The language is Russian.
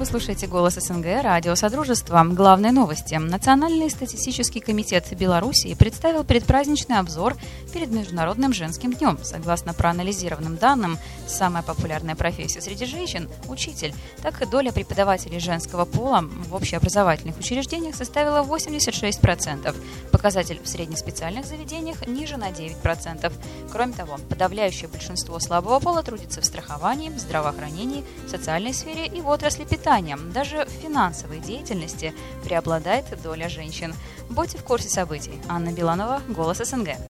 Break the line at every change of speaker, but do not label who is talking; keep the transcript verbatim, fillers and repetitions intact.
Вы слушаете «Голос СНГ», радио Содружества. Главные новости. Национальный статистический комитет Беларуси представил предпраздничный обзор перед Международным женским днем. Согласно проанализированным данным, самая популярная профессия среди женщин – учитель. Так и доля преподавателей женского пола в общеобразовательных учреждениях составила восемьдесят шесть процентов. Показатель в среднеспециальных заведениях ниже на девять процентов. Кроме того, подавляющее большинство слабого пола трудится в страховании, здравоохранении, социальной сфере и в отрасли питания. Даже в финансовой деятельности преобладает доля женщин. Будьте в курсе событий. Анна Биланова, «Голос СНГ».